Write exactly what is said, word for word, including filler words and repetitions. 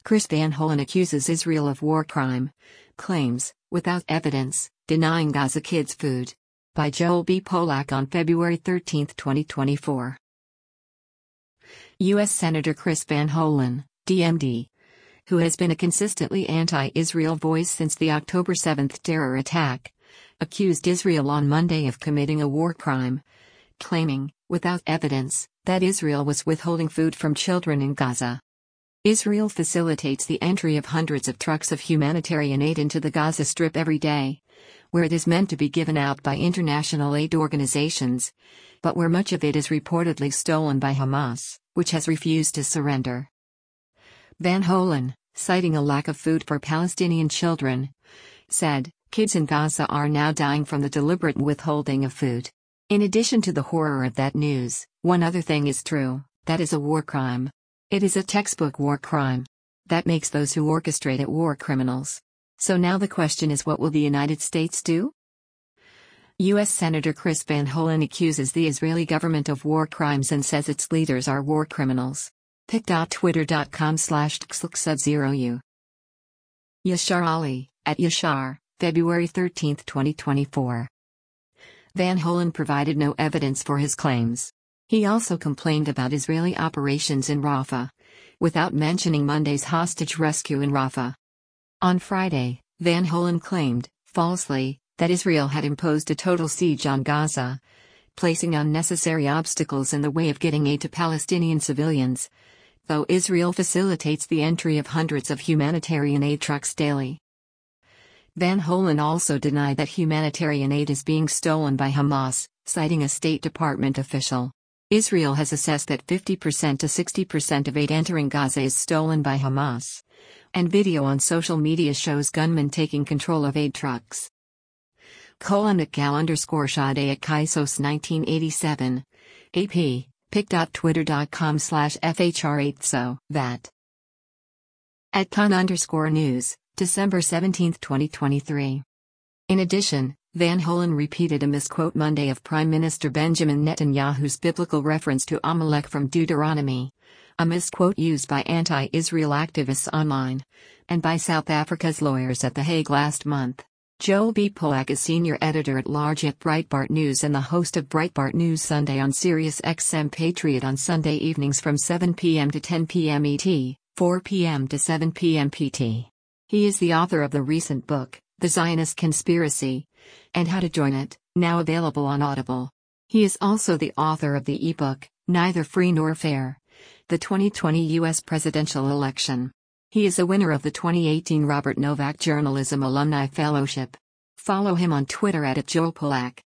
Chris Van Hollen accuses Israel of war crime. Claims, without evidence, denying Gaza kids food. By Joel B. Polak on February thirteenth, twenty twenty-four. U S Senator Chris Van Hollen, D M D, who has been a consistently anti-Israel voice since the October seventh terror attack, accused Israel on Monday of committing a war crime, claiming, without evidence, that Israel was withholding food from children in Gaza. Israel facilitates the entry of hundreds of trucks of humanitarian aid into the Gaza Strip every day, where it is meant to be given out by international aid organizations, but where much of it is reportedly stolen by Hamas, which has refused to surrender. Van Hollen, citing a lack of food for Palestinian children, said, "Kids in Gaza are now dying from the deliberate withholding of food." In addition to the horror of that news, one other thing is true: that is a war crime. It is a textbook war crime. That makes those who orchestrate it war criminals. So now the question is, what will the United States do? U S Senator Chris Van Hollen accuses the Israeli government of war crimes and says its leaders are war criminals. pic dot twitter dot com slash zero u. Yashar Ali, at Yashar, February thirteenth, twenty twenty-four. Van Hollen provided no evidence for his claims. He also complained about Israeli operations in Rafah, without mentioning Monday's hostage rescue in Rafah. On Friday, Van Hollen claimed, falsely, that Israel had imposed a total siege on Gaza, placing unnecessary obstacles in the way of getting aid to Palestinian civilians, though Israel facilitates the entry of hundreds of humanitarian aid trucks daily. Van Hollen also denied that humanitarian aid is being stolen by Hamas, citing a State Department official. Israel has assessed that fifty percent to sixty percent of aid entering Gaza is stolen by Hamas, and video on social media shows gunmen taking control of aid trucks. Colon at gal underscore Shade at Kaisos nineteen eighty-seven. A P, pic dot twitter dot com slash F H R eight so, that. At Khan underscore news, December seventeenth, twenty twenty-three. In addition, Van Hollen repeated a misquote Monday of Prime Minister Benjamin Netanyahu's biblical reference to Amalek from Deuteronomy, a misquote used by anti-Israel activists online, and by South Africa's lawyers at The Hague last month. Joel B. Polak is senior editor-at-large at Breitbart News and the host of Breitbart News Sunday on Sirius X M Patriot on Sunday evenings from seven p m to ten p m E T, four p m to seven p m P T. He is the author of the recent book, The Zionist Conspiracy, and How to Join It, now available on Audible. He is also the author of the ebook, Neither Free Nor Fair: The twenty twenty U S Presidential Election. He is a winner of the twenty eighteen Robert Novak Journalism Alumni Fellowship. Follow him on Twitter at Joel Polak.